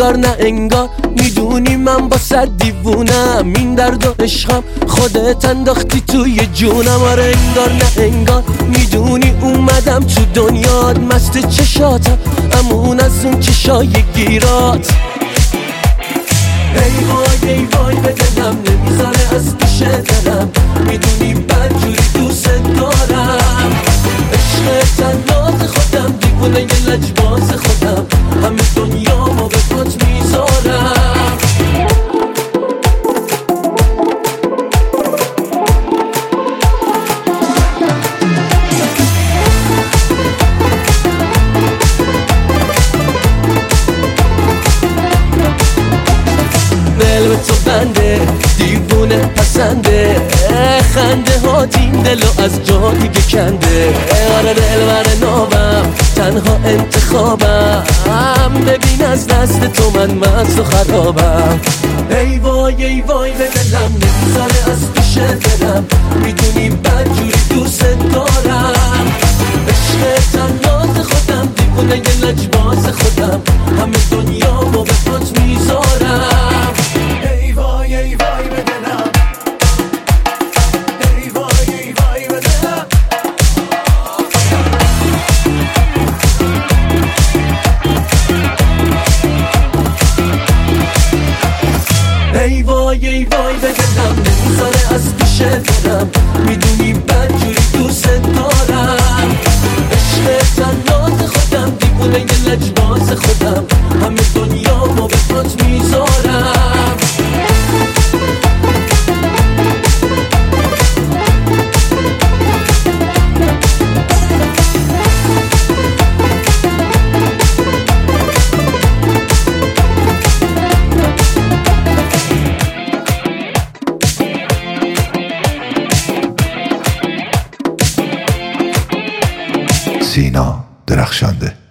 انگار نه انگار میدونی من با صد دیوونم، این درد و عشقم خودت انداختی توی جونم. آره انگار نه انگار میدونی اومدم تو دنیات، مست چشاتم امون از اون چشای گیرات. ای وای ای وای به دلم نمیذاره از پیش دلم، میدونی بدجوری دوست دارم. عشق تنات خودم دیوونه یه لجباز خودم، همه دنیامو به پات میذارم. دل به تو بنده دیوونه پسنده، خنده ها این دلو از جا دیگه کنده. آره دلبر نابم تنها انتخابم، ببین از دست تو من مست و خرابم. ای وای ای وای به دلم نمیذاره از پیش دلم، میدونی بدجوری دوست دارم. عشق تنات خودم دیوونه یه لجباز خودم، همه دنیامو به پات میذارم. ای وای ای وای به دلم، ای وای ای وای به دلم. ای وای ای وای به دلم نمیذاره از پیش دلم، میدونی بدجوری دوست دارم. عشق تنات خودم دیوونه یه لجباز خودم، همه دنیامو به پات میذارم. سینا درخشنده.